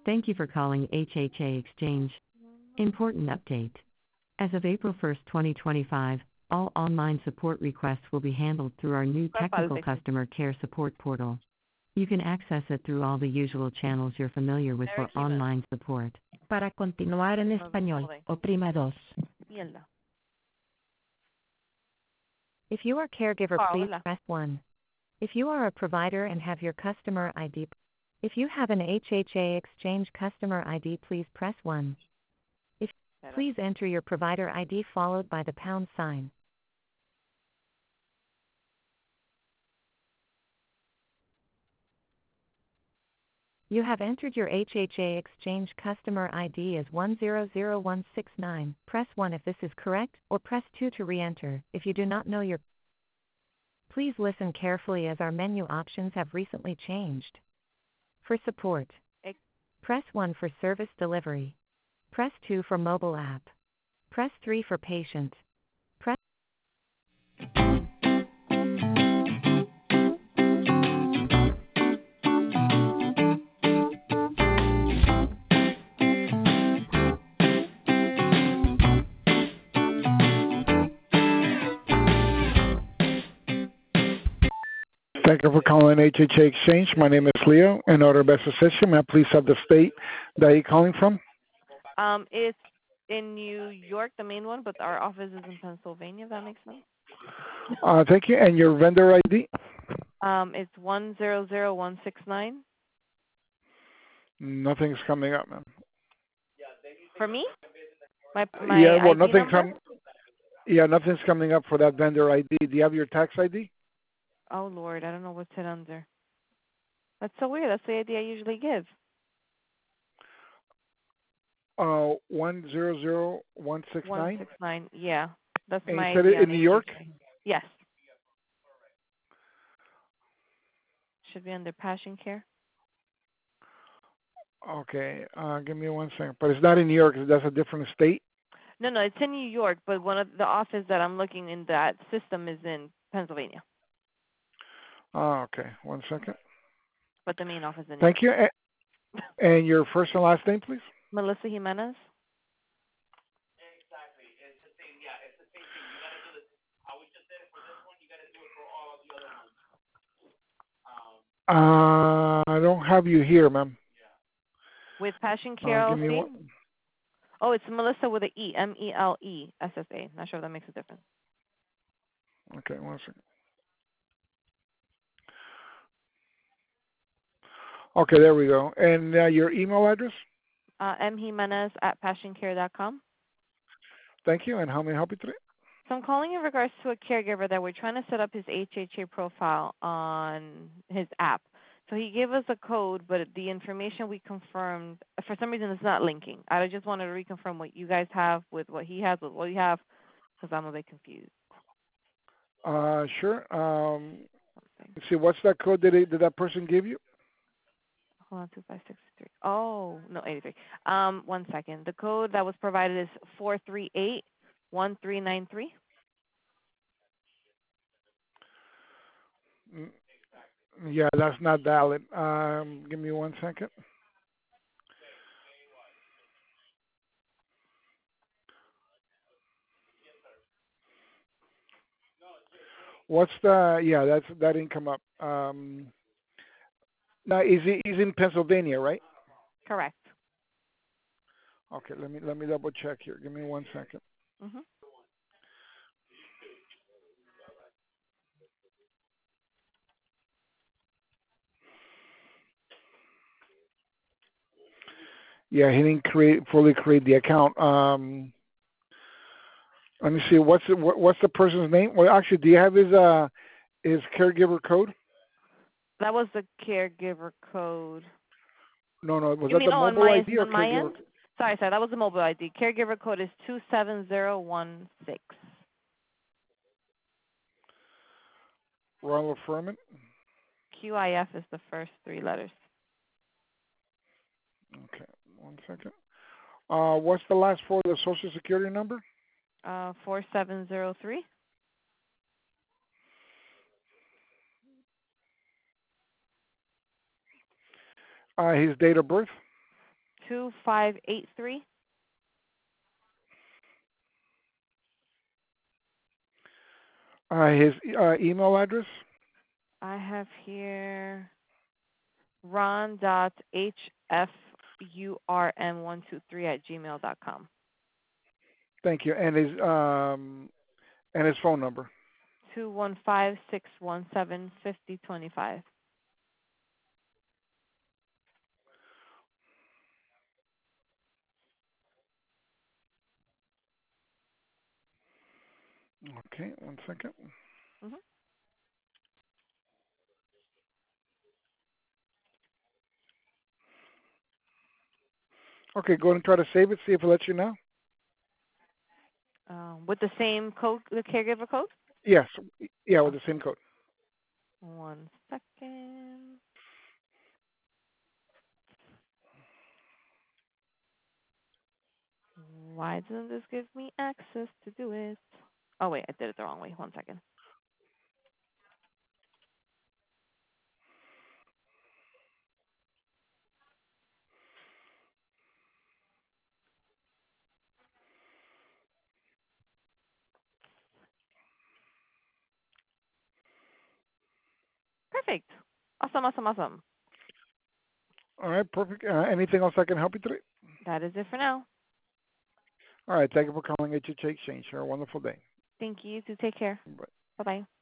Thank you for calling HHA Exchange. Important update. As of April 1st, 2025, all online support requests will be handled through our new technical customer care support portal. You can access it through all the usual channels you're familiar with for online support. Para continuar en español, oprima 2. Mierda. If you are caregiver, please Hola. press 1. If you are a provider and have your customer ID, if you have an HHA Exchange customer ID, please press 1. Please enter your provider ID followed by the pound sign. You have entered your HHA Exchange customer ID as 100169. Press 1 if this is correct, or press 2 to re-enter if you do not know your. Please listen carefully as our menu options have recently changed. For support, press 1 for service delivery. Press 2 for mobile app. Press 3 for patient. Press. Thank you for calling HHA Exchange. My name is Leo. In order to best assist you, may I please have the state that you're calling from? It's in New York, the main one, but our office is in Pennsylvania, if that makes sense. Thank you. And your vendor ID? It's 100169. Nothing's coming up, ma'am. For me? My yeah, well, ID nothing's coming up for that vendor ID. Do you have your tax ID? Oh, Lord, I don't know what's it under. That's so weird. That's the ID I usually give. 100169. 169. Yeah, that's And my you said ID it in New York? Yes. Should be under Passion Care. Okay, give me 1 second. But it's not in New York. That's a different state? No, it's in New York, but one of the office that I'm looking in that system is in Pennsylvania. Okay, 1 second. But the main office is in New Thank York. you. And your first and last name, please? Melissa Jimenez. Exactly. It's the same. Yeah, it's the same thing. You got to do this. I was just there for this one. You got to do it for all of the other ones. I don't have you here, ma'am. With Passion Care Give me LLC? one. Oh, it's Melissa with an E. MELESSA. Not sure if that makes a difference. Okay, 1 second. Okay, there we go. And your email address? mjimenez@passioncare.com. Thank you. And how may I help you today? So I'm calling in regards to a caregiver that we're trying to set up his HHA profile on his app. So he gave us a code, but the information we confirmed, for some reason, it's not linking. I just wanted to reconfirm what you guys have with what he has with what we have, because I'm a bit confused. Sure. Let's see, what's that code did that person give you? Hold on, 2563. Oh, no, 83. 1 second. The code that was provided is 4381393. Yeah, that's not valid. Give me 1 second. What's that didn't come up. Now he's in Pennsylvania, right? Correct. Okay, let me double check here. Give me 1 second. Mm-hmm. Yeah, he didn't fully create the account. Let me see. What's the person's name? Well, actually, do you have his caregiver code? That was the caregiver code. No. Was that the mobile ID or caregiver? End? Sorry, that was the mobile ID. Caregiver code is 27016. Ronald Furman. QIF is the first 3 letters. Okay, 1 second. What's the last 4 of the Social Security number? 4703. His date of birth? 2583. His email address? I have here ron.hfurm123@gmail.com. Thank you. And his phone number. 215-617-5025. Okay, one second. Mm-hmm. Okay, go ahead and try to save it. See if it lets you now. With the same code, the caregiver code? Yes. Yeah, with the same code. 1 second. Why doesn't this give me access to do it? Oh, wait, I did it the wrong way. 1 second. Perfect. Awesome. All right, perfect. Anything else I can help you today? That is it for now. All right, thank you for calling HHA Exchange. Have a wonderful day. Thank you. Take care. Bye. Bye-bye.